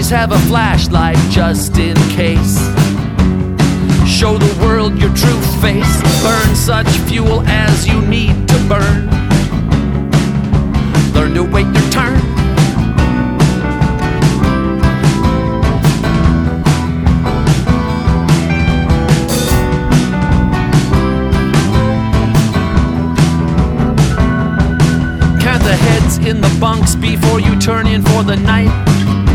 Always have a flashlight just in case. Show the world your true face. Burn such fuel as you need to burn. Learn to wait your turn. Count the heads in the bunks before you turn in for the night.